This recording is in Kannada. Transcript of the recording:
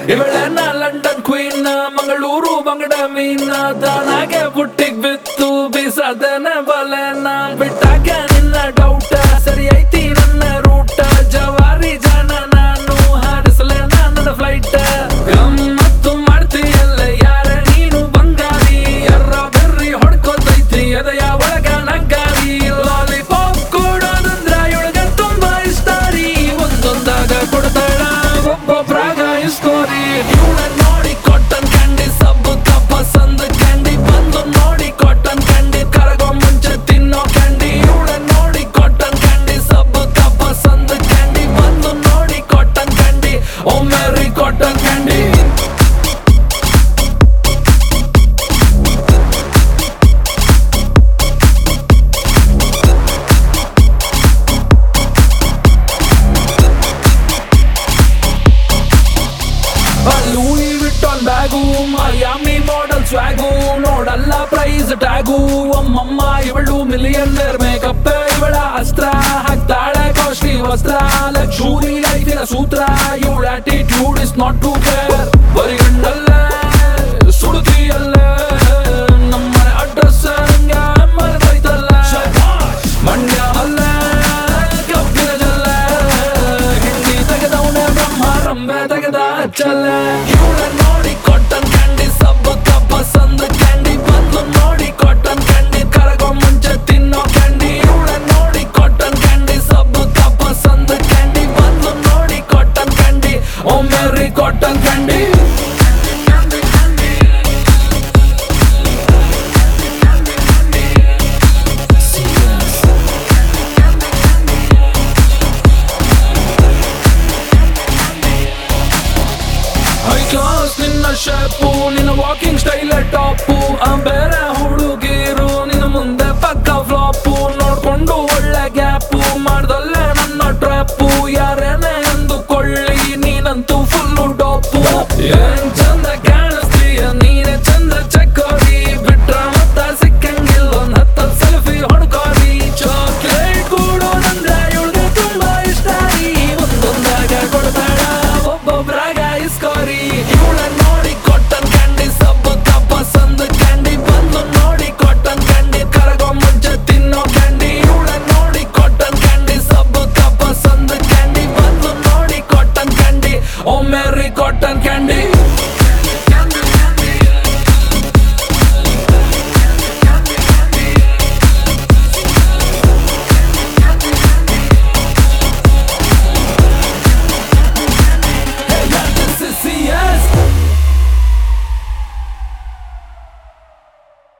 ಇವಳನ್ನ ಲಂಡನ್ ಕ್ವೀನ್ ಮಂಗಳೂರು ಬಂಗಡ ಮೀನ ತಾನಾಗೆ ಬುಟ್ಟಿಗ್ ಬಿತ್ತು ಬೀಸದನ ಬಲನ ಬಿಟ್ಟಾಗ ನಿನ್ನ ಡೌಟ ಸರಿ ಐತಿ ನನ್ನ ರೂಟ ಜವಾರಿ ಜನ ನಾನು ಹಾರಿಸಲ ನನ್ನ ಫ್ಲೈಟ್ ಗಮ್ಮತ್ತು ಮಾಡ್ತೀಯಲ್ಲ ಯಾರ ನೀನು ಬಂಗಾರಿ ಎರ್ರ ಬೆರ್ರಿ ಹೊಡ್ಕೋತೈತಿ ಎದೆಯ ಒಳಗ ನಗ್ಗಾರಿ ಲಾಲಿಪಾಪ್ ಕೊಡೋದಂದ್ರ ಇವಳಗ ತುಂಬಾ ಇಷ್ಟ ರೀ ಒಂದೊಂದಾಗ ಕೊಡ್ತಾಳ ಒಬ್ಬೊಬ್ರಾಗ ಇಸ್ಕೋರಿ ಇವಳ ನೋಡಿ ಕಾಟನ್ ಕ್ಯಾಂಡಿ ಸಬ್ಬು ಪಸಂದ್ ಕ್ಯಾಂಡಿ ಬಂದು ನೋಡಿ ಕಾಟನ್ ಕ್ಯಾಂಡಿ ಕರಗೋ ಮುಂಚೆ ತಿನ್ನೋ ಕ್ಯಾಂಡಿ ಇವಳ ನೋಡಿ ಕಾಟನ್ ಕ್ಯಾಂಡಿ ಸಬ್ಬು ಪಸಂದ್ ಕ್ಯಾಂಡಿ ಬಂದು ನೋಡಿ ಕಾಟನ್ ಕ್ಯಾಂಡಿ ಓ ಮೆರಿ cotton candy Louis Vuitton bag Miami model swag ನೋಡಲ್ಲ ಪ್ರೈಸ್ ಟ್ಯಾಗು ಅಮ್ಮಮ್ಮ ಇವಳು ಮಿಲಿಯನ್ನೇರ್ ಮೇಕಪ್ ಇವಳ ಅಸ್ತ್ರ ಹಾಕ್ತಾಳೆ ಕಾಸ್ಟ್ಲಿ ವಸ್ತ್ರ ಲಕ್ಷೂರಿ ಲೈಫಿನ ಸೂತ್ರ ಇವಳ attitude is not to care